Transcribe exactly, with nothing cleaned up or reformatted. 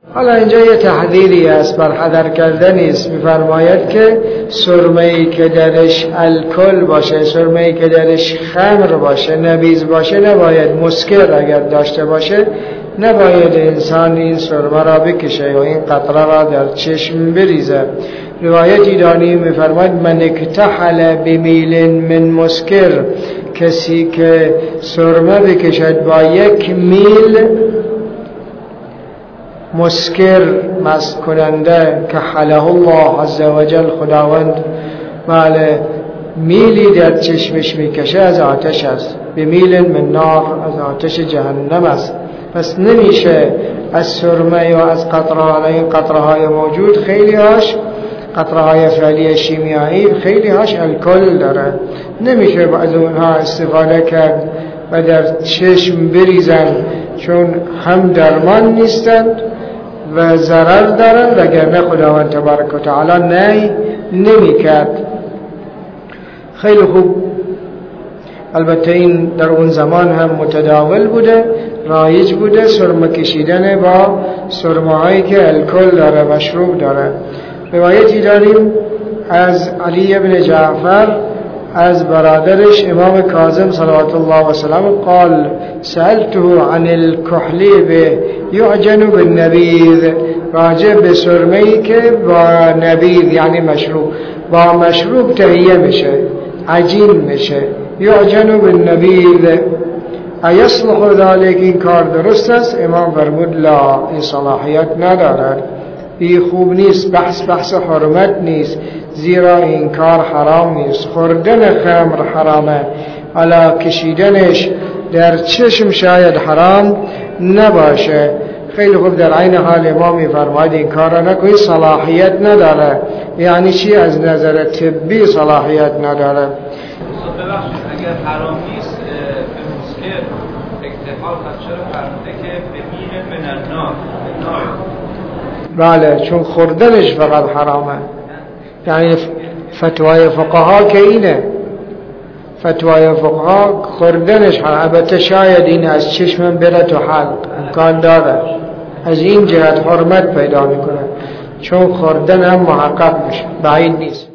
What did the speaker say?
حالا اینجا یه تحذیری است، بر حذر کردنی است. می‌فرماید که سرمه‌ای که درش الکل باشه، سرمه‌ای که درش خمر باشه، نبیذ باشه، نباید مسکر اگر داشته باشه نباید انسان این سرمه را بکشه و این قطره را در چشم بریزه. روایتی داریم می‌فرماید من اکتحل بمیل من مسکر، کسی که سرمه بکشد با یک میل مسکر، مست کننده، که حله الله عز وجل، خداوند بله میلی در چشمش میکشه از آتش است، بمیل من نار، از آتش جهنم است. پس نمیشه از سرمه و از قطره، این قطره های موجود خیلی هاش قطره های فعلی شیمیایی خیلی هاش الکل داره، نمیشه از اونها استفاده کرد و در چشم بریزن، چون هم درمان نیستند و ضرر دارن، وگرنه خداوند تبارک و تعالی نه نمی کرد. خیلی خوب. البته این در اون زمان هم متداول بوده، رایج بوده، سرمه کشیدن با سرمه هایی که الکل داره، مشروب داره. روایتی داریم از علی ابن جعفر از برادرش امام کاظم صلوات الله و سلامه قال سألته عن الكحلیب یعجن بالنبیذ، راجع به سرمه‌ای که با نبیذ یعنی مشروب، با مشروب تهیه میشه، عجین میشه، یعجن بالنبیذ ایصلح ذلك، این کار درست است؟ امام فرمود لا، این صلاحیت ندارد، این خوب نیست، بحث بحث حرمت نیست، زیرا این کار حرام نیست. خوردن خمر حرامه، علا کشیدنش در چشم شاید حرام نباشه. خیلی خوب. در عین حال امام می‌فرماید این کار را نکنید، صلاحیت نداره. یعنی چی؟ از نظر طبی صلاحیت نداره. اگر حرام نیست به مسکر اکتحال، پس چرا فرموده که به میل من النار؟ بله، چون خوردنش فقط حرامه. یعنی فتوای فقها که اینه، فتوای فقها خوردنش حرام. البته شاید این از چشم بره تو حلق، امکان داره، از این جهت حرمت پیدا میکنه، چون خوردن هم محقق میشه، بعید نیست.